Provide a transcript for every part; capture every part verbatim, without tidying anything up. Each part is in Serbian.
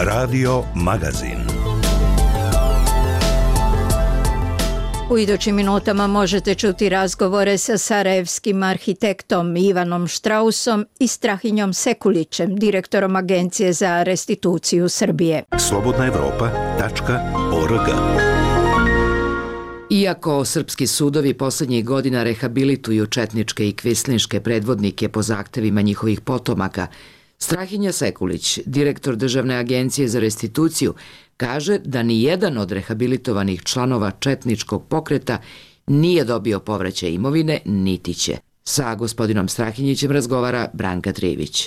Radio Magazin. U idućim minutama možete čuti razgovore sa sarajevskim arhitektom Ivanom Štrausom i Strahinjom Sekulićem, direktorom Agencije za restituciju Srbije. slobodna evropa tačka org. Iako srpski sudovi poslednjih godina rehabilituju četničke i kvislinške predvodnike po zahtevima njihovih potomaka, Strahinja Sekulić, direktor Državne agencije za restituciju, kaže da ni jedan od rehabilitovanih članova četničkog pokreta nije dobio povraćaj imovine, niti će. Sa gospodinom Strahinjićem razgovara Branka Trivić.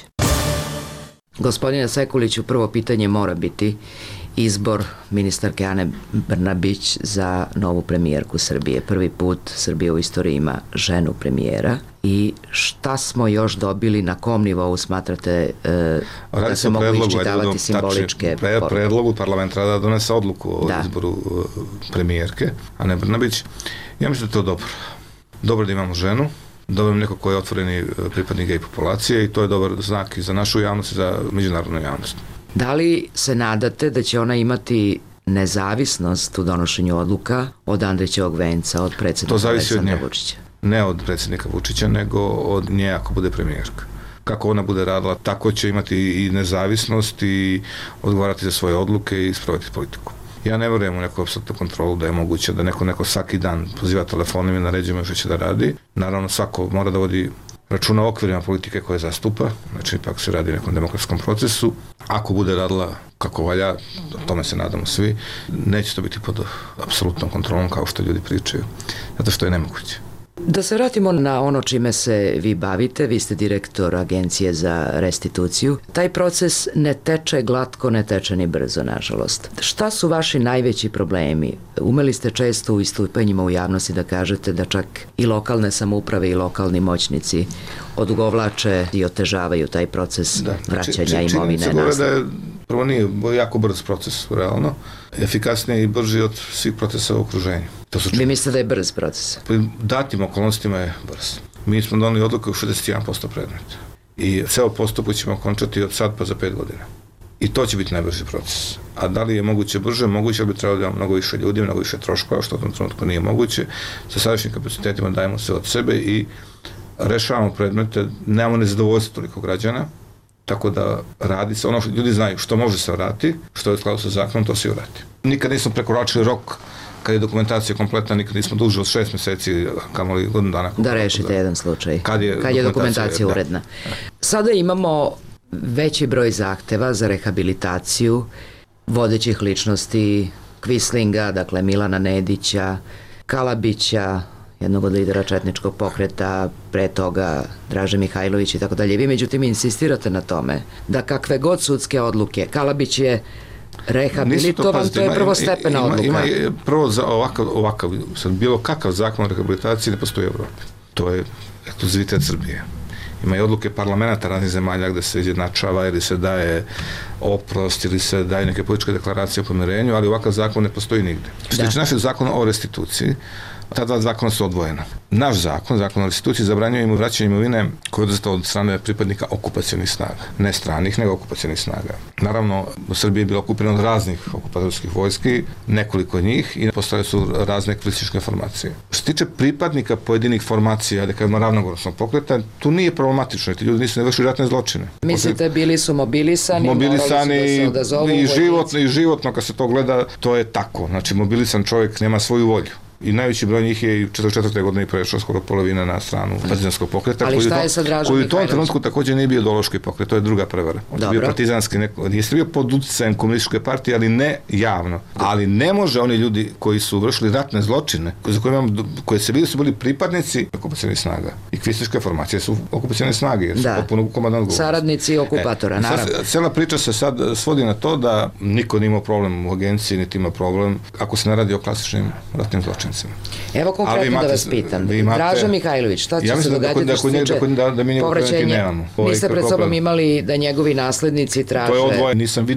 Gospodine Sekuliću, prvo pitanje mora biti izbor ministarke Ane Brnabić za novu premijerku Srbije. Prvi put Srbija u istoriji ima ženu premijera. I šta smo još dobili, na kom nivou smatrate e, da se mogu iščitavati simboličke pre, poruke? Predlogu parlament da donese odluku o da. izboru premijerke Ane Brnabić. Ja mislim da je to dobro. Dobro da imamo ženu, dobro da neko ko je otvoreni pripadnik gej populacije i to je dobar znak i za našu javnost i za međunarodnu javnost. Da li se nadate da će ona imati nezavisnost u donošenju odluka od Andrićevog venca, od predsjednika Aleksandra Vučića? Ne od predsjednika Vučića, nego od nje ako bude premijerka. Kako ona bude radila, tako će imati i nezavisnost i odgovarati za svoje odluke i sprovoditi politiku. Ja ne verujem u neku apsolutnu kontrolu da je moguće da neko neko svaki dan poziva telefonom i naređuje mu što će da radi. Naravno, svako mora da vodi računa o okvirima politike koje zastupa, znači ipak se radi o nekom demokratskom procesu. Ako bude radila kako valja, o tome se nadamo svi, neće to biti pod apsolutnom kontrolom kao što ljudi pričaju, zato što je nemoguće. Da se vratimo na ono čime se vi bavite, vi ste direktor Agencije za restituciju. Taj proces ne teče glatko, ne teče ni brzo, nažalost. Šta su vaši najveći problemi? Umeli ste često u istupanjima u javnosti da kažete da čak i lokalne samouprave i lokalni moćnici odugovlače i otežavaju taj proces da, vraćanja či, či, imovine nazad. Da je, prvo nije jako brz proces, realno, efikasniji i brži od svih procesa u okruženju. Vi mislite da je brz proces? Datim okolnostima je brz. Mi smo donali odluke u šezdeset jedan posto predmeta. I ceo postupak ćemo končati od sad pa za pet godina. I to će biti najbrži proces. A da li je moguće brže? Moguće, ali bi trebalo da imamo mnogo više ljudi, mnogo više troškova, što u tom trenutku nije moguće. Sa sadašnjim kapacitetima dajemo sve od sebe i rešavamo predmete, nemamo nezadovoljstvo toliko građana, tako da radi se, ono što ljudi znaju što može se vrati, što je u skladu sa zakonom, to se i vrati. Nikad nismo prekoračili rok kad je dokumentacija kompletna, nikad nismo duže od šest meseci, kamoli godinu dana. Da rešite da, jedan slučaj, kad je, kad je dokumentacija uredna. Da. Sada imamo veći broj zahteva za rehabilitaciju vodećih ličnosti Kvislinga, dakle Milana Nedića, Kalabića, jednog od lidera četničkog pokreta, pre toga Draže Mihajlović i tako dalje. Vi međutim insistirate na tome da kakve god sudske odluke, Kalabić je rehabilitovan, to, to je prvostepena ima, odluka. Ima, ima prvo za ovakav, ovakav, sad bilo kakav zakon o rehabilitaciji ne postoji u Evropi. To je ekskluzivitet Srbije. Ima i odluke parlamenta raznih zemalja gde se izjednačava ili se daje oprost ili se daje neke političke deklaracije o pomirenju, ali ovakav zakon ne postoji nigde. Što tiče našeg zakona o restituciji, ta dva zakona su odvojena. Naš zakon, zakon o restituciji, zabranjuje im vraćanje imovine koje je oduzeta od strane pripadnika okupacionih snaga. Ne stranih, nego okupacionih snaga. Naravno, u Srbiji je bilo okupirano od raznih okupatorskih vojski, nekoliko njih i postojale su razne kvislinške formacije. Što se tiče pripadnika pojedinih formacija, da kažemo ravnogorskog pokreta, tu nije problematično, ti ljudi nisu ne vršili ratne zločine. Mislite, bili su mobilisani, mobilisani morali su da se odazovu i životno, i životno, kad se to gleda, to je tako. Znači, mobilisan čovjek nema svoju volju. I najveći broj njih je i četrdeset četvrte godine i prešao skoro polovina na stranu partizanskog pokreta. Ali šta je sa Dražom Mihajlović? Koji u tom trenutku također nije bio ideološki pokret, to je druga prevara. On je bio partizanski, neko, jeste bio pod utjecajem komunističke partije, ali ne javno. Ali ne može oni ljudi koji su vršili ratne zločine, za koje, imam, koje se bili su bili pripadnici okupacionih snaga. I kvislinške formacije su okupacione snage, jer su potpuno komandno odgovorni. Saradnici okupatora, e, naravno. Sad, cijela priča se sad svodi na to da niko nije imao problem u agenciji, niti ima problem ako se ne radi o klasičnim ratnim zločincima. Evo konkretno imate, da vas pitam. Imate, Draža Mihajlović, šta će ja se događati da, što se tiče da, da, da povraćenja? Niste pred sobom imali da njegovi naslednici traže... To je odvoje, nisam vidio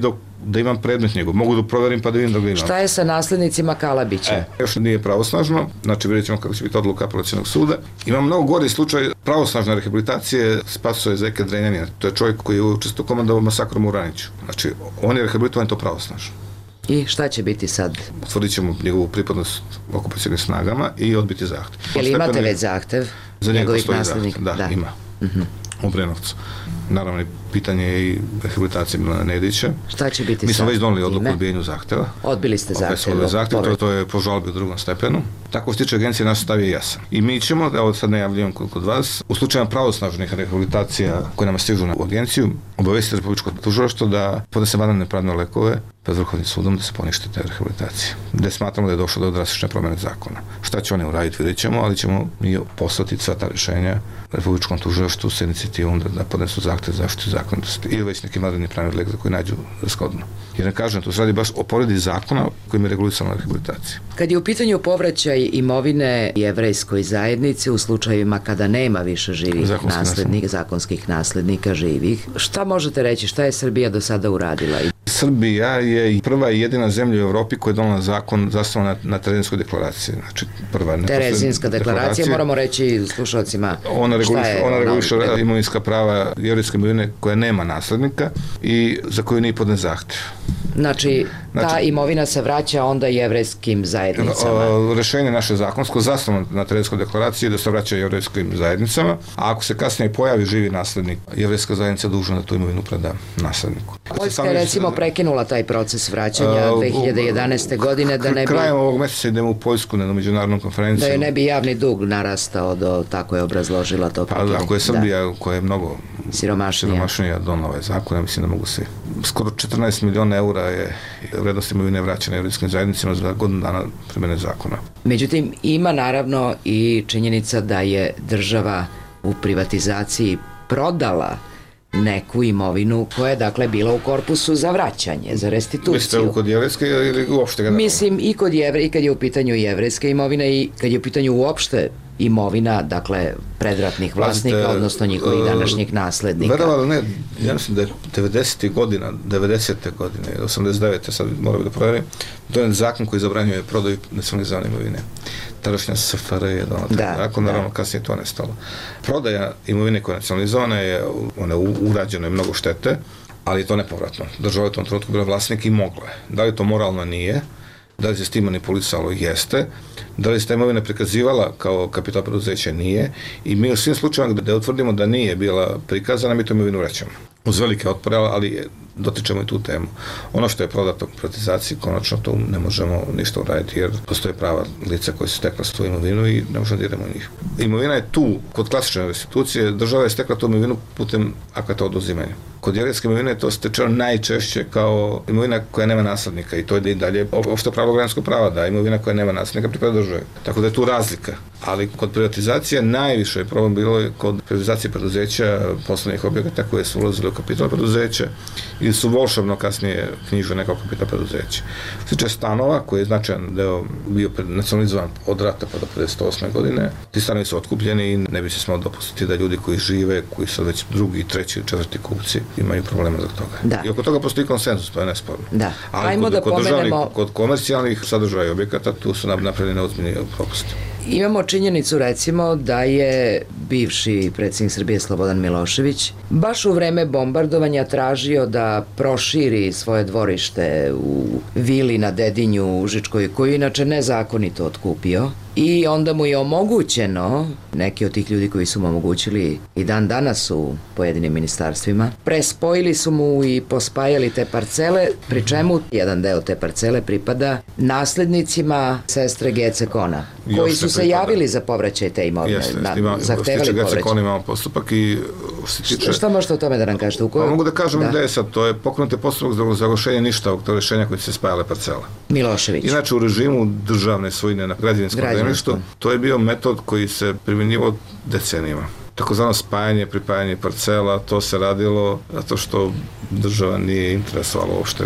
da imam predmet njegov. Mogu da proverim pa da vidim da ga imam. Šta je sa naslednicima Kalabića? E, još nije pravosnažno, znači vidjet ćemo kako će biti odluka apelacionog suda. Imam mnogo gori slučaj pravosnažne rehabilitacije Spasoje Zeke Drenjanina. To je čovjek koji je učestvovao u komandovao masakrom u Raniću. Znači, on je rehabilitovan to pravosnažno. I šta će biti sad? Utvrdit ćemo njegovu pripadnost okupacionim snagama i odbiti zahtev. Je li imate već zahtev za njegovih naslednika? Da, da, ima. Uh-huh. U Brenovcu. Naravno, pitanje je i rehabilitacije Milana Nedića. Šta će biti sad? Mi smo već doneli odluku o odbijanju zahteva. Odbili ste zahtev. zahtev to, to je po žalbi u drugom stepenu. Tako što tiče agencije, naš stav je jasan. I mi ćemo, evo sad najavljujem kod vas, u slučajima pravosnažnih rehabilitacija koje nam stižu u agenciju, obavestiti Republičko tužilaštvo da podnese vanredne pravne lekove pred Vrhovnim sudom da se ponište te rehabilitacije. Gde smatramo da je došlo do drastične promene zakona. Šta će oni uraditi, vidjet ćemo, ali ćemo mi poslati sva ta rješenja Republičkom tužilaštvu sa inicijativom da, da podnesu zahtev za zaštitu zakonitosti ili već neki vanredni pravni lek za koji nađu shodno. Jer ne kažem, to se radi baš o povredi zakona kojim je regulisana rehabilitacija. Kad je u pitanju povraćaj imovine jevrejskoj zajednici u slučajevima kada nema više živih Zakonski naslednika, zakonskih naslednika živih, šta možete reći, šta je Srbija do sada uradila? Srbija je prva i jedina zemlja u Evropi koja je donela zakon zasnovan na, na Terezinskoj deklaraciji. Znači, prva Terezinska deklaracija, moramo reći slušalcima ona šta je. Ona reguliše imovinska prava jevrijske imovine koja nema naslednika i za koju nije podnet zahtev. Znači, ta znači, imovina se vraća onda jevrejskim zajednicama. Rešenje naše zakonsko zasnovano na Terezinskoj deklaraciji da se vraća jevrejskim zajednicama, a ako se kasnije pojavi živi naslednik, jevrejska zajednica je dužna da tu imovinu preda nasledniku. Poljska je recimo prekinula taj proces vraćanja dve hiljade jedanaeste godine da ne bi... Krajem ovog meseca idemo u Poljsku na međunarodnu konferenciju. Da je ne bi javni dug narastao do, tako je obrazložila to prekinje. Pa ako je Srbija da. koja je mnogo siromašnija, siromašnija donala ovaj zakon, ja mislim da mogu svi. Skoro četrnaest miliona eura je vrednost imovine vraćena jevrejskim zajednicama za godinu dana primjene zakona. Međutim, ima naravno i činjenica da je država u privatizaciji prodala neku imovinu koja je dakle bila u korpusu za vraćanje, za restituciju. Mislite u kod jevrejske ili uopšte generalno? Mislim i kod jevre, i kad je u pitanju jevrejska imovina i kad je u pitanju uopšte imovina, dakle, predratnih vlasnika, Pazite, odnosno njihovih današnjih naslednika. Verovali ne, ja mislim da je devedesetih godina, devedesete godine, osamdeset devete sad moram da proverim, to je zakon koji zabranjuje prodaju nacionalizovane imovine. Tadašnja S F R je donala taj zakon, naravno kasnije to nestalo. Prodaja imovine koja je nacionalizovana je, ona je urađena je mnogo štete, ali je to nepovratno. Država je u tom trenutku bila vlasnik i mogla je. Da li to moralno nije, da li se s tim manipulisalo, jeste, da li se ta imovina prikazivala kao kapital preduzeća, nije, i mi u svim slučajima gde utvrdimo da nije bila prikazana, mi tu imovinu vraćamo. Uz velike otpore, ali dotičemo i tu temu. Ono što je prodato u privatizaciji, konačno to ne možemo ništa uraditi, jer postoje prava lica koji su stekla svoju imovinu i ne možemo da idemo njih. Imovina je tu, kod klasične restitucije, država je stekla tu imovinu putem akata oduzimanja. Kod jevrejske imovine je to stečeno najčešće kao imovina koja nema naslednika i to je i dalje opšte pravo građanskog prava, da imovina koja nema naslednika pripada državi. Tako da je tu razlika. Ali kod privatizacije najviše je problem bilo je kod privatizacije preduzeća, poslovnih objekata koje su ulazili u kapital preduzeća ili su volšavno kasnije knjižene kao kapital preduzeća. Sliče stanova, koji je značajan deo bio nacionalizovan od rata pa do pedeset osme godine, ti stanovi su otkupljeni i ne bi se smalo dopustiti da ljudi koji žive, koji su već drugi, treći, četvrti kupci, imaju problema zbog toga. Da. I oko toga postoji konsenzus, to je nesporno. Da. Ali Ajmo kod, da kod, pomenemo... državnih, kod komercijalnih sadržaja objekata tu su napravljeni neozbiljni propusti. Imamo činjenicu recimo da je bivši predsjednik Srbije Slobodan Milošević baš u vreme bombardovanja tražio da proširi svoje dvorište u vili na Dedinju u Užičkoj, koju inače nezakonito otkupio, i onda mu je omogućeno, neki od tih ljudi koji su mu omogućili i dan danas u pojedinim ministarstvima, prespojili su mu i pospajali te parcele, pri čemu jedan deo te parcele pripada naslednicima sestre Gece Kona, koji su se javili za povraćaj te imovine. Jeste, na, ima, zahtevali povraćaj. Gece Kona imamo postupak i što tiče... Šta možete o tome da nam kažete? U kojoj... Pa mogu da kažem da. da je sad, to je pokrenuti postupak za završenje ništa ovog to rješenja koji se spajale parcele. Milošević. Inače u režimu državne svojine na građevinskom zemljištu, to je bio metod koji se primjenjivao decenijama. Takozvano spajanje, pripajanje parcela, to se radilo zato što država nije interesovala uopšte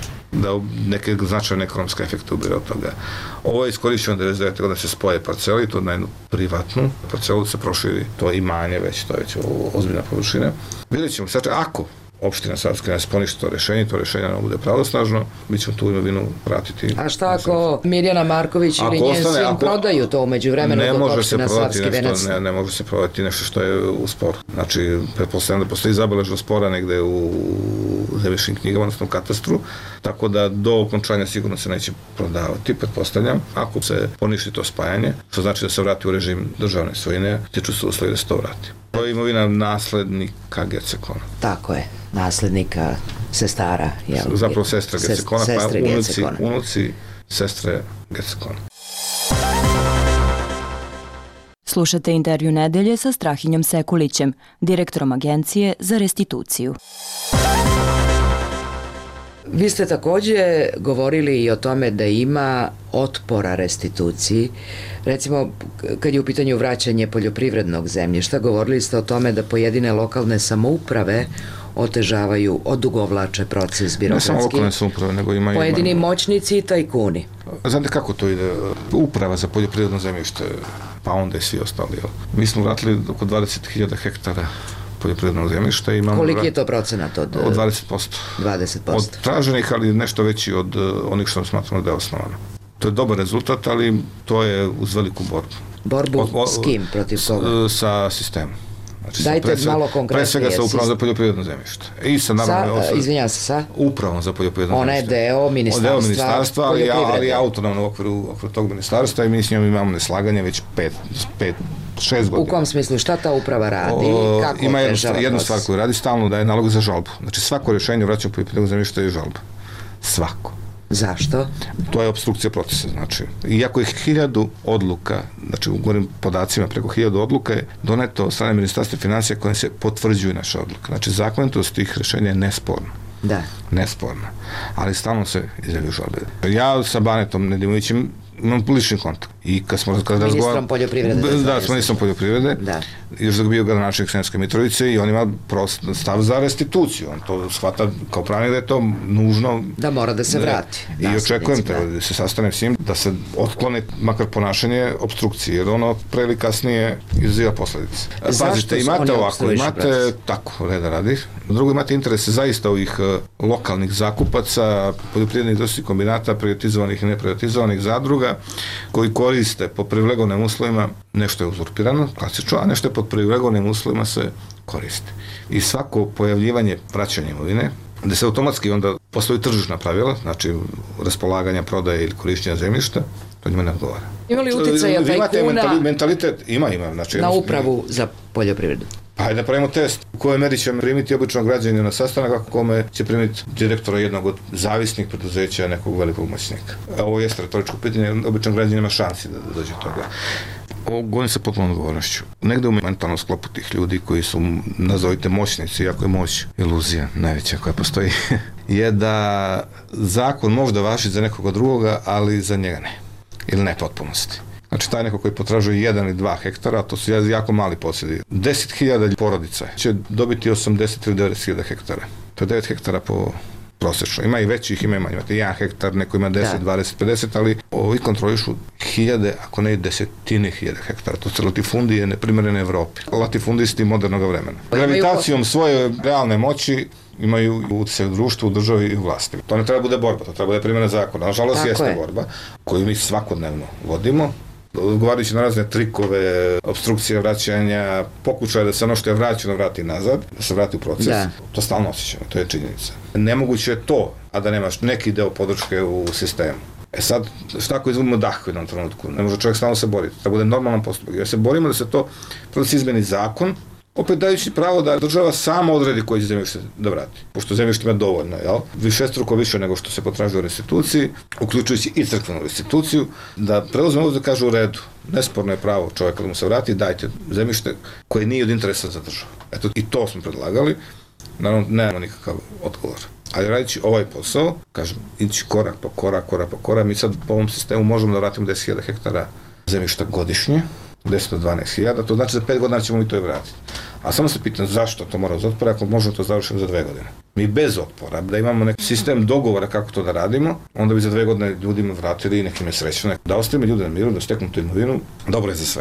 da neke značajne ekonomske efekte ubire od toga. Ovo je iskorišćeno devedeset devete godine da se spoje parcele i to na jednu privatnu parcelu da se proširi to imanje već, to je već ozbiljna površina. Vidjet ćemo, sad ako opština Savska ne poništi to rešenje, to rešenje ne bude pravosnažno, mi ćemo tu imovinu vratiti. A šta ako Mirjana Marković ili njen sin ako, prodaju to umeđu vremenu dok opština Savski Venac? Ne, ne može se prodati nešto što je u sporu. Znači, pretpostavljam da postoji zabeležno spora negde u zemljišnim knjigama, odnosno u katastru, tako da do okončanja sigurno se neće prodavati, pretpostavljam, ako se poništi to spajanje, što znači da se vrati u režim državne svojine, tiču se uslovi da se to vrati. To je imovina naslednika Gercekona. Tako je, naslednika sestara. Jel? Zapravo sestra Gercekona, pa unuci, Gercekona. unuci sestre Gercekona. Slušate intervju nedelje sa Strahinjom Sekulićem, direktorom Agencije za restituciju. Vi ste takođe govorili i o tome da ima otpora restituciji. Recimo, kad je u pitanju vraćanje poljoprivrednog zemljišta, govorili ste o tome da pojedine lokalne samouprave otežavaju, odugovlače proces birokratski. Ne samo lokalne samouprave, nego ima... Pojedini ima... moćnici i tajkuni. Znate kako to ide? Uprava za poljoprivredno zemljište, pa onda i svi ostali. Mi smo vratili oko dvadeset hiljada hektara poljoprivrednog zemljišta. Imamo koliki je to procenat od... Od dvadeset posto. dvadeset posto. Od traženih, ali nešto veći od onih što smatramo da je osnovano. To je dobar rezultat, ali to je uz veliku borbu. Borbu od, od, s kim protiv koga? Sa sistemom. Znači, dajte pre svega, malo konkretnije. Pre svega sa upravom za poljoprivredno zemljište. I sa, naravno, sa, izvinjam se, sa? Upravom za poljoprivredno Ona zemljište. Ona je deo ministarstva, deo ministarstva ali, ali autonomno u okviru, okviru tog ministarstva i mi s njom imamo neslaganje već pet, pet, šest godina. U kom smislu? Šta ta uprava radi? O, Kako ima jednu, jednu stvar koju radi, stalno daje nalog za žalbu. Znači svako rješenje vraćamo poljoprivrednog zemljišta je žalba. Svako. Zašto? To je opstrukcija procesa, znači. Iako je hiljadu odluka, znači u govorim podacima, preko hiljadu odluka je doneto od strane Ministarstva financija koje se potvrđuju naše odluke. Znači, zakonitost tih rješenja je nesporna. Da. Nesporna. Ali stalno se izjavljuju žalbe. Ja sa Banetom Nedimovićem imam lični kontakt. I kad smo kad ministrom razgovarali... poljoprivrede. Da, da s ministrom poljoprivrede. Da. Još dok bio gradonačelnik Sremske Mitrovice i on ima prost stav za restituciju. On to shvata kao pravnik da je to nužno... Da mora da se vrati. I da, očekujem te da se sastanem s njim, da se otklone makar ponašanje obstrukcije, jer ono pre ili kasnije izaziva posledice. Pazite, imate ovako, imate tako, reda radi. Drugo, imate interese zaista ovih uh, lokalnih zakupaca, poljoprivrednih industrijskih kombinata, privatizovanih i neprivatizovanih zadruga, koji koriste po privilegovanim uslovima, nešto je uzurpirano, klasično, a nešto je pod privilegovanim uslovima se koriste. I svako pojavljivanje vraćanja imovine, gde se automatski onda postoji tržišna pravila, znači raspolaganja, prodaje ili korišćenja zemljišta, to njima ne odgovara. Ima li uticaja tajkuna mentalitet? Ima, ima. Znači, na upravu za poljoprivredu? Pa hajde da pravimo test. U kojoj meri će primiti običnog građanina na sastanak, ako kome će primiti direktora jednog od zavisnih preduzeća nekog velikog moćnika. Ovo jeste retoričko pitanje, običan građanin ima šansi da dođe do toga. Ovo govorim sa potpunom odgovornošću. Negde u mentalnom sklopu tih ljudi koji su, nazovite, moćnici, iako je moć iluzija najveća koja postoji, je da zakon možda važi za nekoga drugoga, ali za njega ne. Ili ne potpunosti. Znači, taj neko koji potražuje jedan ili dva hektara, to su jako mali posjedi. deset hiljada porodica će dobiti osamdeset ili devedeset hiljada hektara. To je devet hektara po prosečno. Ima i većih, ima i manje. Imate jedan hektar, neko ima deset, dvadeset, pedeset, ali ovi kontrolišu hiljade, ako ne i desetine hiljada hektara. To su latifundije neprimjerene Evropi. Latifundisti modernog vremena. Gravitacijom svoje realne moći imaju utjecaj u društvu, u državi i u vlasti. To ne treba bude borba, to treba bude primjena zakona. Nažalost, tako jeste je. Borba koju mi svakodnevno vodimo, odgovarajući na razne trikove, obstrukcije vraćanja, pokušaje da se ono što je vraćeno vrati nazad, da se vrati u proces. Da. To stalno osjećamo, to je činjenica. Nemoguće je to, a da nemaš neki deo podrške u sistemu. E sad, šta ako izvubimo dah u jednom trenutku? Ne može čovjek stalno se boriti. Da bude normalan postupak. Jer se borimo da se to, da se izmeni zakon, opet dajući pravo da država sama odredi koji će zemljište da vrati. Pošto zemljište ima dovoljno, jel? Višestruko više nego što se potražuje u restituciji, uključujući i crkvenu restituciju, da preuzme ovo da kaže u redu. Nesporno je pravo čovjeka da mu se vrati, dajte zemljište koje nije od interesa za državu. Eto, i to smo predlagali. Naravno, nemamo nikakav odgovor. Ali radići ovaj posao, kažem, ići korak po korak, korak po korak, mi sad po ovom sistemu možemo da vratimo deset hiljada hektara zemljišta godišnje, deset do dvanaest hiljada, to znači za pet godina ćemo mi to i vratiti. A samo se pitam zašto to mora uz otpora, ako možemo to završiti za dve godine. Mi bez otpora, da imamo neki sistem dogovora kako to da radimo, onda bi za dve godine ljudima vratili i nekim je srećno. Da ostavimo ljude na miru, da steknu tu imovinu, dobro je za sve.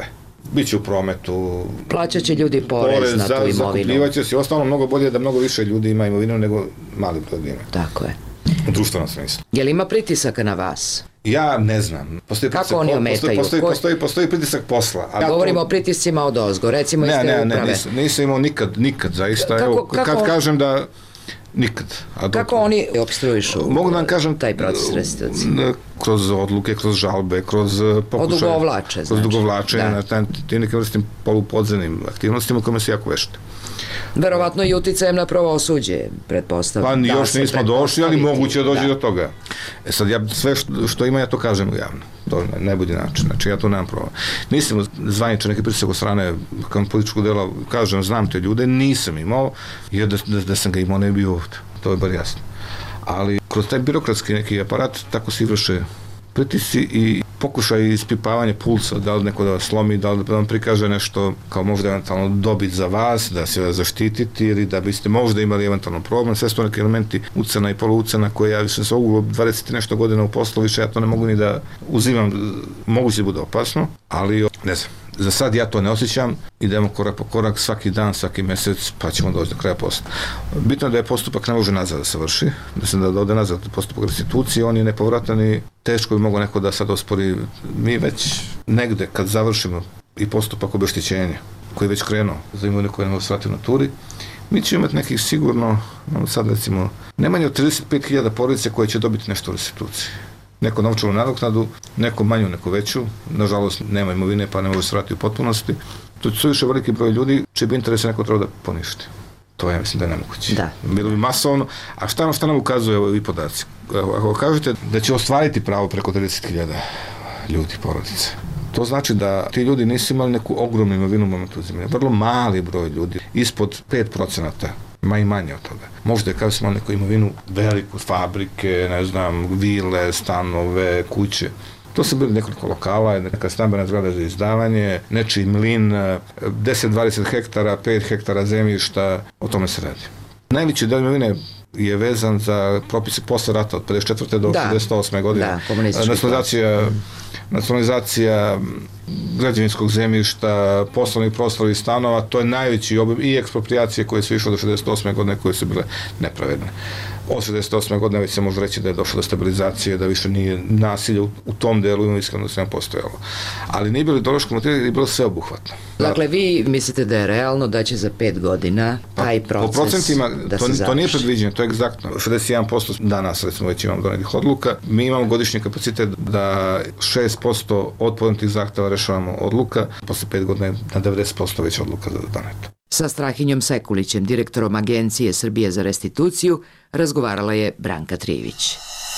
Biće u prometu. Plaćat će ljudi porez, porez na tu imovinu. Zakupljivaće se. Ostalo mnogo bolje da mnogo više ljudi ima imovinu nego mali broj ima. Tako je. U društvenom smislu. Je li ima pritisaka na vas? Ja ne znam. Postoji Kako oni ometaju? Postoji, postoji, postoji pritisak posla. Ja govorimo to... o pritiscima od ozgo, recimo ne, iz te ne, uprave. Ne, nisam, nisam imao nikad, nikad, zaista. Kako, Evo, kako... kad kažem da nikad. A kako dok... oni opstruišu mogu da vam kažem, taj proces restitucije? Kroz odluke, kroz žalbe, kroz pokušaje. Odugovlače, znači. Kroz dugovlačenje, na tim nekim vrstim polupodzenim aktivnostima kojima se jako vešta. Verovatno i uticajem na pravosuđe, pretpostavljam. Pa još nismo došli, ali moguće da dođe do toga. E sad, ja sve što, što ima, ja to kažem javno. To je najbolji način. Znači, ja to nemam pravo. Nisam zvaničan neki pritisak od strane kao političkog dela, kažem, znam te ljude, nisam imao, jer da, da, da sam ga imao, ne bi bio ovdje. To je bar jasno. Ali kroz taj birokratski neki aparat tako se vrše pritisci i pokušaj ispipavanja pulsa, da li neko da vas slomi, da li da vam prikaže nešto kao možda eventualno dobit za vas, da se vas zaštititi ili da biste možda imali eventualno problem. Sve su to neki elementi ucena i polucena koje ja više sam ovu dvadeset nešto godina u poslu, više ja to ne mogu ni da uzimam, moguće da bude opasno, ali ne znam. Za sad ja to ne osjećam, idemo korak po korak, svaki dan, svaki mesec, pa ćemo doći do kraja posla. Bitno je da je postupak ne može nazad da se vrši, da se da ode nazad postupak restitucije, on je nepovratan i teško bi mogo neko da sad ospori. Mi već negde, kad završimo i postupak obeštećenja, koji je već krenuo za imovinu koja ne može svrati u naturi, mi ćemo imati nekih sigurno, sad recimo, nemanje od trideset pet hiljada porodice koje će dobiti nešto u restituciji. Neko novčanu nadoknadu, neko manju, neko veću. Nažalost, nema imovine, pa ne može se vratiti u potpunosti. To su više veliki broj ljudi, čiji bi interese neko treba da poništi. To ja mislim da je nemoguće. Da. Bilo bi masovno. A šta, šta nam ukazuje ovi podaci? Ako kažete da će ostvariti pravo preko trideset hiljada ljudi, porodice, to znači da ti ljudi nisu imali neku ogromnu imovinu u momentu uzimanja. Vrlo mali broj ljudi, ispod pet procenata, ma i manje od toga. Možda je kao smo imali neku imovinu veliku, fabrike, ne znam, vile, stanove, kuće. To su bili nekoliko lokala, neka stambena zgrada za izdavanje, nečiji mlin, deset do dvadeset hektara, pet hektara zemljišta, o tome se radi. Najveći deo imovine je vezan za propise posle rata od pedeset četvrte do šezdeset osme godine. Da, komunistički. Nacionalizacija, nacionalizacija građevinskog zemljišta, poslovnih prostora i stanova, to je najveći obim i ekspropriacije koje su išle do šezdeset osme godine koje su bile nepravedne. Od šezdeset osme godine već se može reći da je došlo do stabilizacije, da više nije nasilje u, u tom delu imovinskog odnosa postojalo. Ali nije bilo ideološko motiv, je bilo sve obuhvatno. Dakle, vi mislite da je realno da će za pet godina taj proces po procentima, da to, se završi? To nije predviđeno, to je egzaktno. šezdeset jedan posto danas, recimo, već imamo donetih odluka. Mi imamo godišnji kapacitet da šest posto od podnetih zahteva rešavamo odluka, posle pet godina na devedeset posto već odluka za doneto. Sa Strahinjom Sekulićem, direktorom Agencije Srbije za restituciju, razgovarala je Branka Trivić.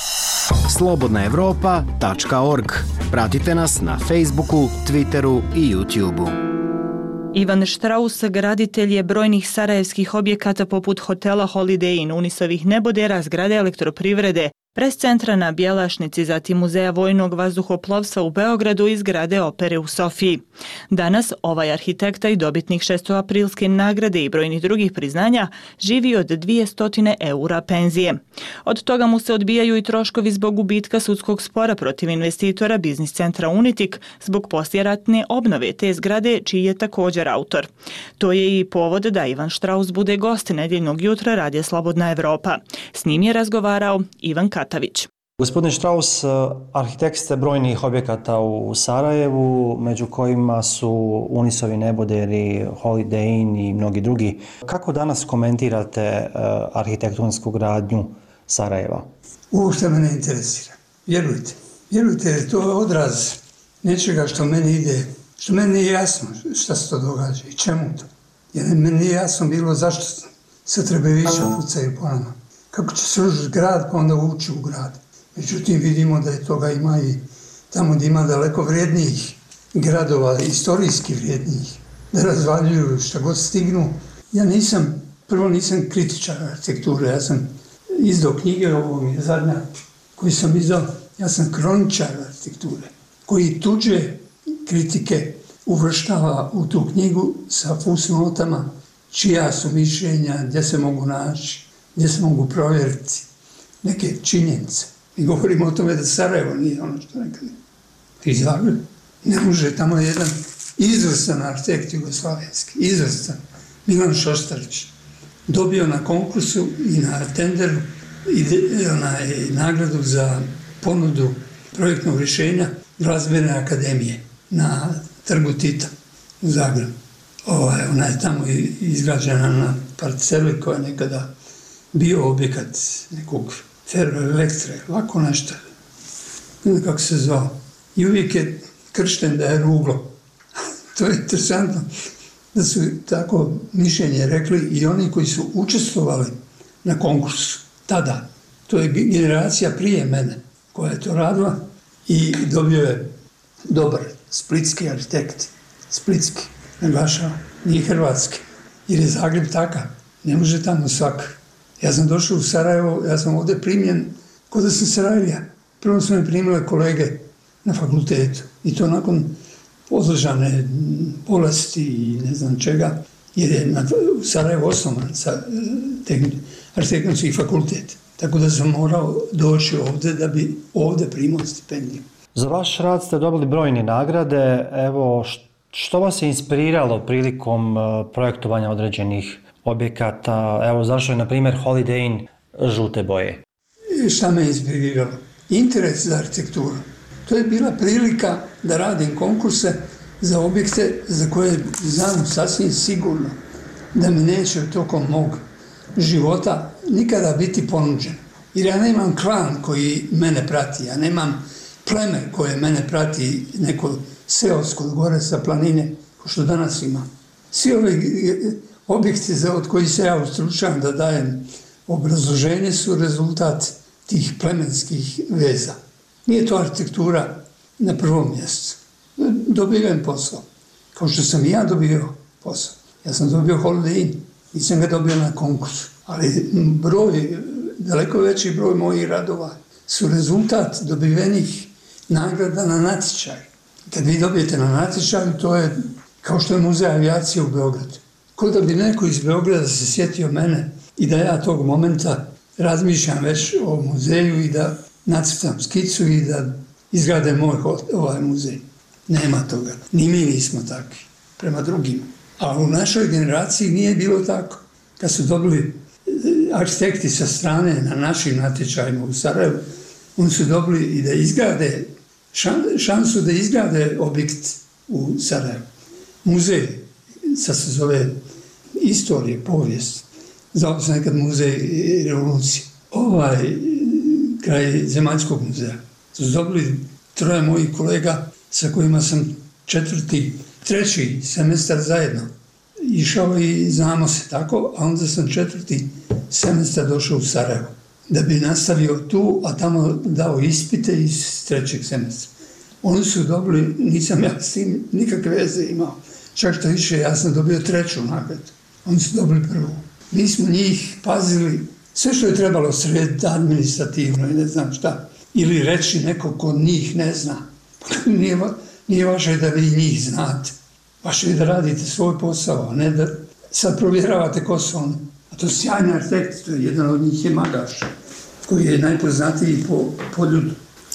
slobodna evropa tačka org. Pratite nas na Facebooku, Twitteru i YouTubeu. Ivan Štraus, graditelj je brojnih sarajevskih objekata poput hotela Holiday Inn, Unisovih nebodera, zgrade elektroprivrede, pres-centra na Bjelašnici, zatim Muzeja vojnog vazduhoplovstva u Beogradu i zgrade opere u Sofiji. Danas ovaj arhitekta i dobitnik šestoaprilske nagrade i brojnih drugih priznanja živi od dvjesto eura penzije. Od toga mu se odbijaju i troškovi zbog gubitka sudskog spora protiv investitora biznis centra Unitik zbog poslijeratne obnove te zgrade čiji je također autor. To je i povod da Ivan Štraus bude gost nedjeljnog jutra radija Slobodna Evropa. S njim je razgovarao Ivan Katavić. Gospodine Štraus, arhitekt ste brojnih objekata u Sarajevu, među kojima su Unisovi neboderi, Holiday Inn i mnogi drugi. Kako danas komentirate arhitektonsku gradnju Sarajeva? Uopšte me ne interesira. Vjerujte. Vjerujte, jer to je odraz nečega što meni ide, što meni nije jasno šta se to događa i čemu to. Jer meni nije jasno bilo zašto se treba više pucaju po nama. Kako će se ružiti grad, pa onda ući u grad. Međutim, vidimo da je toga ima i tamo gdje ima daleko vrijednijih gradova, istorijski vrijednijih, da razvaljuju šta god stignu. Ja nisam, prvo nisam kritičar arhitekture, ja sam izdao knjige, ovo mi je zadnja koju sam izdao, ja sam kroničar arhitekture, koji tuđe kritike uvrštava u tu knjigu sa fusnotama, čija su mišljenja, gdje se mogu naći, gdje se mogu provjeriti neke činjenice. I govorimo o tome da Sarajevo nije ono što nekada. I Zagreb ne može, tamo je jedan izvrstan arhitekt jugoslavenski, izvrstan, Milan Šoštarić, dobio na konkursu i na tenderu i onaj, nagradu za ponudu projektnog rješenja Glazbene akademije na Trgu Tita u Zagrebu. Ovaj, ona je tamo izgrađena na parceli koja je nekada bio objekat nekog Ferroelektre, ovako nešto, ne znam kako se zvao. I uvijek je kršten da je ruglo. To je interesantno da su tako mišljenje rekli i oni koji su učestvovali na konkursu tada. To je generacija prije mene koja je to radila i dobio je dobar splitski arhitekt. Splitski, naglašava, nije hrvatski. Jer je Zagreb takav, ne može tamo svak. Ja sam došao u Sarajevo, ja sam ovdje primljen kod da sam Sarajlija. Prvo su me primile kolege na fakultetu i to nakon odležane bolesti i ne znam čega, jer je na, u Sarajevu osnovan arhitektonski fakultet. Tako da sam morao doći ovdje da bi ovdje primao stipendiju. Za vaš rad ste dobili brojne nagrade. Evo, što vas je inspiriralo prilikom projektovanja određenih objekata? Evo, zašto je, na primjer, Holiday Inn žute boje? Šta me je inspiriralo? Interes za arhitekturu. To je bila prilika da radim konkurse za objekte za koje znam sasvim sigurno da mi neće tokom mog života nikada biti ponuđen. Jer ja nemam klan koji mene prati, ja nemam pleme koje mene prati, neko seosko gore sa planine, ko što danas ima. Svi ovi objekti od kojih se ja ustručavam da dajem obrazloženje su rezultat tih plemenskih veza. Nije to arhitektura na prvom mjestu. Dobivam posao. Kao što sam i ja dobio posao. Ja sam dobio Holiday Inn. Nisam ga dobio na konkursu. Ali broj, daleko veći broj mojih radova su rezultat dobivenih nagrada na natječaju. Kad vi dobijete na natječaju, to je kao što je Muzej avijacije u Beogradu. Ko da bi neko iz Beograda se sjetio mene i da ja tog momenta razmišljam već o muzeju i da nacrtam skicu i da izgrade moj ovaj muzej. Nema toga. Ni mi nismo takvi prema drugima. A u našoj generaciji nije bilo tako. Kad su dobili arhitekti sa strane na našim natječajima u Sarajevu, oni su dobili i da izgrade, šansu da izgrade objekt u Sarajevu. Muzej, sad se zove istorije, povijest. Zvao se nekad muzej revolucije. Ovaj, kraj Zemaljskog muzeja. Su dobili troje mojih kolega sa kojima sam četvrti, treći semestar zajedno išao i znamo se tako, a onda sam četvrti semestar došao u Sarajevo da bi nastavio tu, a tamo dao ispite iz trećeg semestra. Oni su dobili, nisam ja s tim nikakve veze imao, čak što više, ja sam dobio treću nagradu. Oni su dobili prvu. Mi smo njih pazili, sve što je trebalo srediti administrativno i ne znam šta, ili reći neko ko njih ne zna. Nije, nije vaše da vi njih znate. Vaše je da radite svoj posao, a ne da sad provjeravate ko su oni. A to je sjajni arhitekt, jedan od njih je Magaš, koji je najpoznatiji po, po ljudu.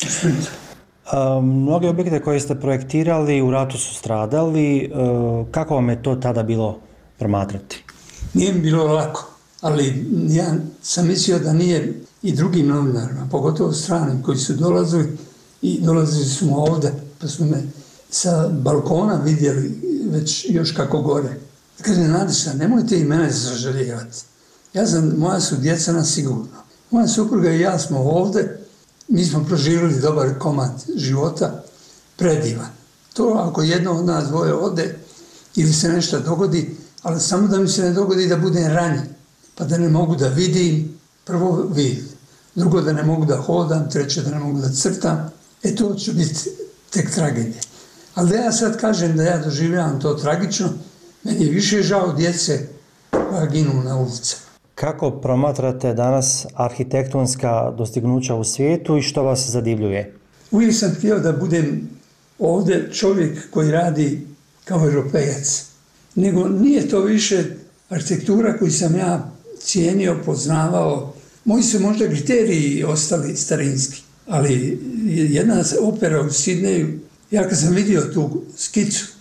Uh, mnoge objekte koje ste projektirali u ratu su stradali. Uh, kako vam je to tada bilo promatrati? Nije mi bilo lako, ali ja sam mislio da nije i drugim novinarima, pogotovo stranim koji su dolazili i dolazili smo ovdje, pa su me sa balkona vidjeli već još kako gore. Kaže, Nadiša, nemojte i mene zažaljevati. Ja sam, moja su djeca na sigurno. Moja supruga i ja smo ovdje, mi smo proživjeli dobar komad života, predivan. To ako jedno od nas dvoje ode ili se nešto dogodi, ali samo da mi se ne dogodi da budem ranjen, pa da ne mogu da vidim, prvo vid, drugo da ne mogu da hodam, treće da ne mogu da crtam, e to će biti tek tragedija. Ali da ja sad kažem da ja doživljavam to tragično, meni je više žao djece koja ginu na ulici. Kako promatrate danas arhitektonska dostignuća u svijetu i što vas zadivljuje? Uvijek sam htio da budem ovdje čovjek koji radi kao europejac. Nego nije to više arhitektura koju sam ja cijenio, poznavao. Moji su možda kriteriji ostali starinski, ali jedna opera u Sidneju, ja kad sam vidio tu skicu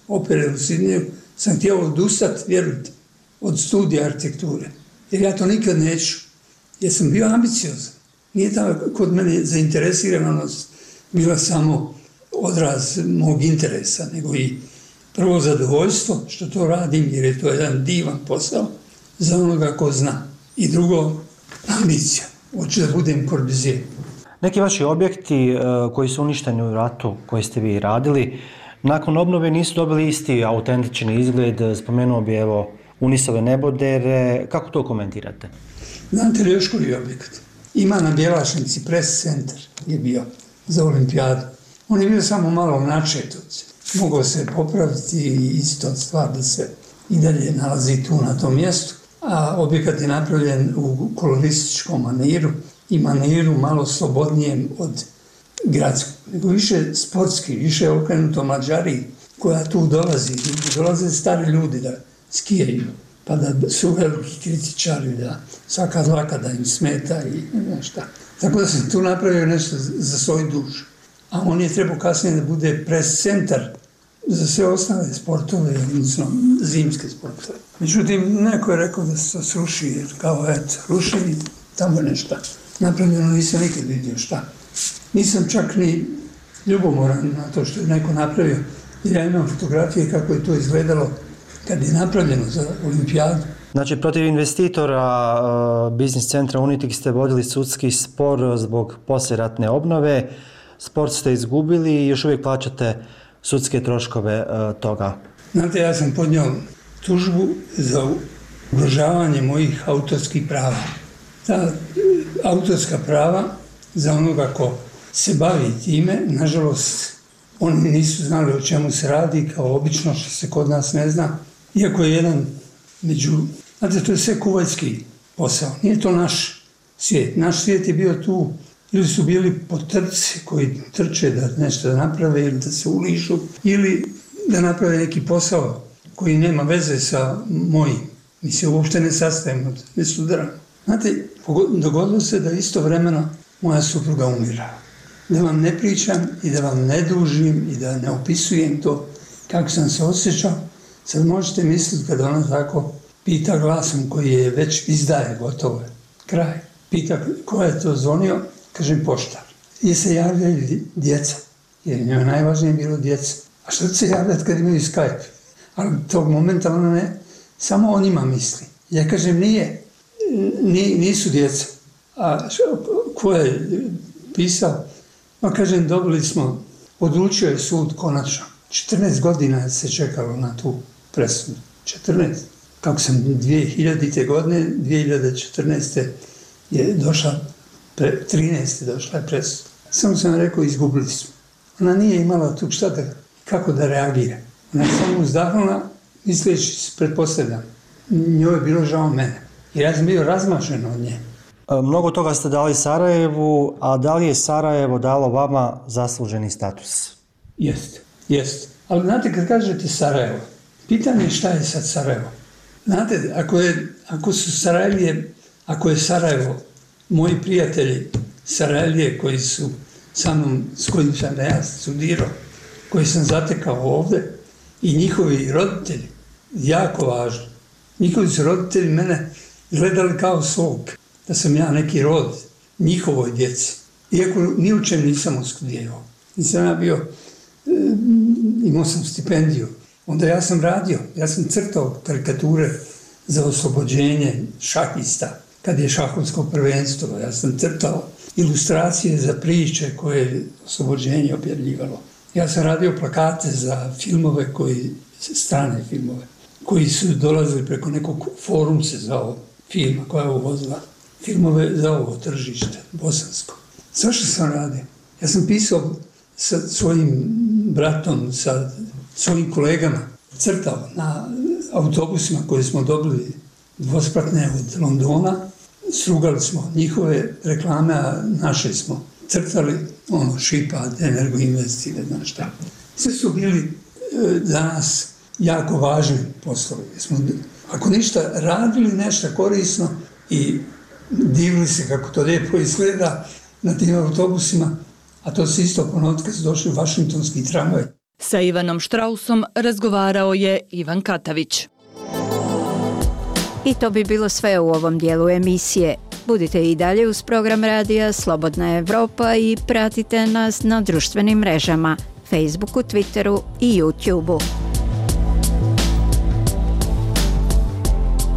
opere u Sidneju, sam htio odustati, vjerujte, od studija arhitekture. Jer ja to nikad neću. Jer sam bio ambiciozan. Nije tamo kod mene zainteresiranost bila samo odraz mog interesa, nego i prvo zadovoljstvo što to radim, jer je to jedan divan posao za onoga ko zna. I drugo, ambicija. Hoću da budem Corbusier. Neki vaši objekti uh, koji su uništeni u ratu, koji ste vi radili, nakon obnove nisu dobili isti autentični izgled. Spomenuo bi, evo, Unisove nebodere. Kako to komentirate? Znate li još koji objekat? Ima na Bjelašnici press centar je bio za olimpijadu. On je bio samo malo načet. Mogao se popraviti i isto stvar da se i dalje nalazi tu na tom mjestu. A objekat je napravljen u kolorističkom maniru i maniru malo slobodnijem od gradskog. Nego više sportski, više okrenuto Mađariji koja tu dolazi. Dolaze stari ljudi da skijaju, pa da su veliki kritičari, da svaka dlaka da im smeta i ne znam šta. Tako da sam tu napravio nešto za svoju dušu. A on je trebao kasnije da bude press centar za sve ostale sportove, odnosno zimske sportove. Međutim, neko je rekao da se to sruši, jer kao eto, rušenje, tamo je nešto napravljeno, nisam nikad vidio šta. Nisam čak ni ljubomoran na to što je neko napravio, jer ja imam fotografije kako je to izgledalo kad je napravljeno za olimpijadu. Znači, protiv investitora uh, biznis centra Unitix ste vodili sudski spor zbog poslijeratne obnove. Spor ste izgubili i još uvijek plaćate sudske troškove uh, toga. Znate, ja sam podnio tužbu za ugrožavanje mojih autorskih prava. Ta autorska prava za onoga ko se bavi time, nažalost, oni nisu znali o čemu se radi, kao obično što se kod nas ne zna. Iako je jedan među... Znate, to je sve kuvajski posao, nije to naš svijet. Naš svijet je bio tu, ili su bili potrci koji trče da nešto da naprave ili da se uližu, ili da naprave neki posao koji nema veze sa mojim. Mi se uopšte ne sastajemo, ne sudaramo. Znate, dogodilo se da istovremeno moja supruga umira. Da vam ne pričam i da vam ne dužim i da ne opisujem to kako sam se osjećao, sad možete misliti kada ona tako pita glasom koji je već izdaje, gotovo je, kraj. Pita ko je to zvonio, kažem poštar. I se javljaju djeca, jer njoj najvažnije bilo djeca. A što će se javljati kad imaju Skype? Ali tog momenta ona ne, samo o njima misli. Ja kažem nije, nisu djeca. A što, ko je pisao? Ma kažem, dobili smo, odlučio je sud konačno. četrnaest godina se čekalo na tu presudu. četrnaest. Kako sam dvije hiljadite godine, dvije hiljade četrnaeste je došla, pre, trinaeste došla je presuda. Samo sam rekao, izgubili smo. Ona nije imala tu šta da, kako da reagira. Ona je samo uzdahnula, misleći, pretpostavljam, njoj je bilo žao mene. Jer ja sam bio razmašen od nje. Mnogo toga ste dali Sarajevu, a da li je Sarajevo dalo vama zasluženi status? Jeste, jeste. Ali znate, kad kažete Sarajevo, pitanje je šta je sad Sarajevo. Znate, ako, je, ako su Sarajevije, ako je Sarajevo, moji prijatelji Sarajevije koji su sa mnom, s kojim sam ja studirao, koji sam zatekao ovde, i njihovi roditelji, jako važno. Njihovi su roditelji mene gledali kao svog, da sam ja neki rod njihovoj djeci. Iako ni u čem nisam oskudijevao. Nisam ja bio, e, imao sam stipendiju. Onda ja sam radio, ja sam crtao karikature za oslobođenje šahista, kad je šahovsko prvenstvo. Ja sam crtao ilustracije za priče koje je oslobođenje objavljivalo. Ja sam radio plakate za filmove, koji, strane filmove, koji su dolazili preko nekog forum se zvao firma koja je uvozila filmove za ovo tržište, bosansko. Zašto sam radio? Ja sam pisao sa svojim bratom, sa svojim kolegama, crtao na autobusima koje smo dobili dvospratne od Londona, strugali smo njihove reklame, a naše smo crtali, ono, Šipad, Energoinvest i ne znam šta. Sve su bili e, danas jako važni poslovi. Smo, ako ništa, radili nešto korisno i divili se kako to lijepo izgleda na tim autobusima, a to se isto ponovno kad su došli vašingtonski tramvaj. Sa Ivanom Štrausom razgovarao je Ivan Katavić. I to bi bilo sve u ovom dijelu emisije. Budite i dalje uz program radija Slobodna Evropa i pratite nas na društvenim mrežama, Facebooku, Twitteru i YouTubeu.